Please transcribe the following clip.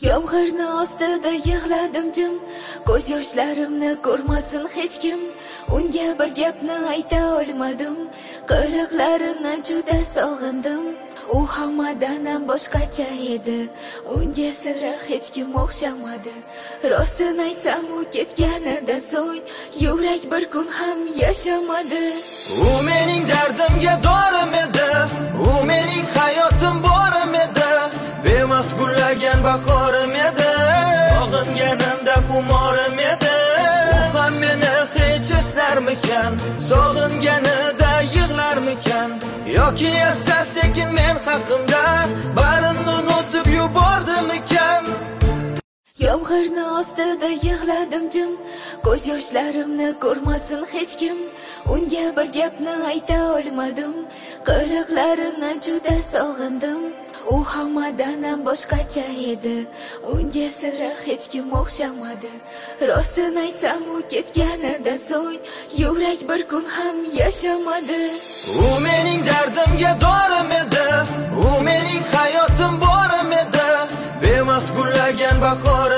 Yomg'irni ostida yig'ladim jim, ko'z yoshlarimni ko'rmasin hech kim. Unga bir gapni ayta olmadim, qiliqlarini juda sog'indim. U hammadan ham boshqacha edi, unga sira hech kim o'xshamadi. Rostini aytsam, u ketganidan so'ng yurak bir kun ham yashamadi. U mening dardimga dorim edi, u mening hayotim borim edi, bevaqt gullagan bahorim edi, sog'inganimda xumorim edi. U ham meni hech eslarmikan, sog'inganida yig'larmikan, yoki asta sekin men haqimda barini unutib yubordimikan? Yomg'irni ostida yig'ladim jim, ko'z yoshlarimni ko'rmasin hech kim. Unga bir gapni ayta olmadim, qiliqlarini juda sog'indim. U hammadan ham boshqacha edi, unga sira hech kim o'xshamadi. Rostini aytsam, u ketganidan so'ng yurak bir kun ham yashamadi. U mening dardimga dorim edi, u mening hayotim borim edi, bevaqt gullagan bahorim